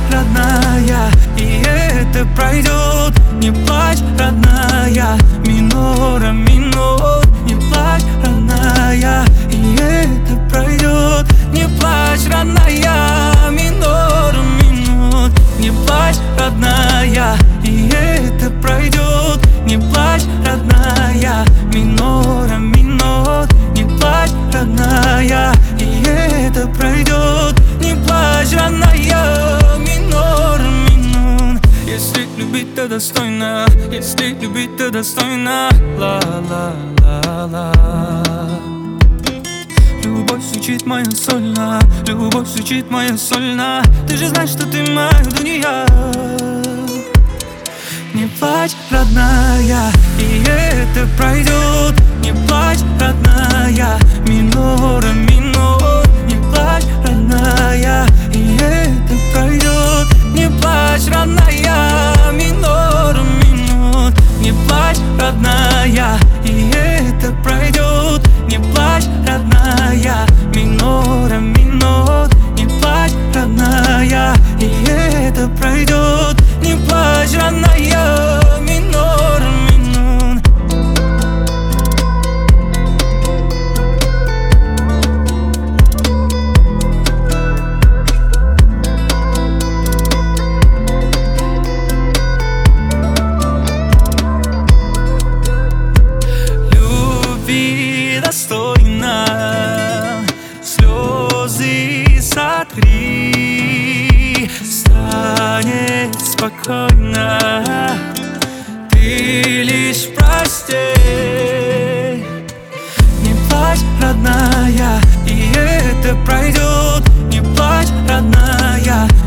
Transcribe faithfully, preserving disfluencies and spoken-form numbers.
родная, и это пройдет. Не плачь, родная, минора, минор. Не плачь, родная, и это пройдет. Не плачь, родная, минора, минор. Не плачь, родная, и это пройдет. Не плачь, родная, минора, минор. Не плачь, родная, и это пройдет. Не плачь, родная, минор, минор. Если любить, то достойно. Если любить, то достойно. Ла-ла-ла-ла. Любовь звучит моя сольно. Любовь звучит моя сольно. Ты же знаешь, что ты моя дуния. Не плачь, родная, и это пройдет. Не плачь, родная, минора, минор. Не плачь, родная, и это пройдет. Не плачь, родная, минора, минор. Не плачь, родная, и это пройдет. Не плачь, родная, минора, минор. Не плачь, родная, и это пройдет. Не плачь, родная, минор, минор. Любви достойно, слезы сотри, станет спокойно. Ты лишь прости. Не плачь, родная, и это пройдет. Не плачь, родная,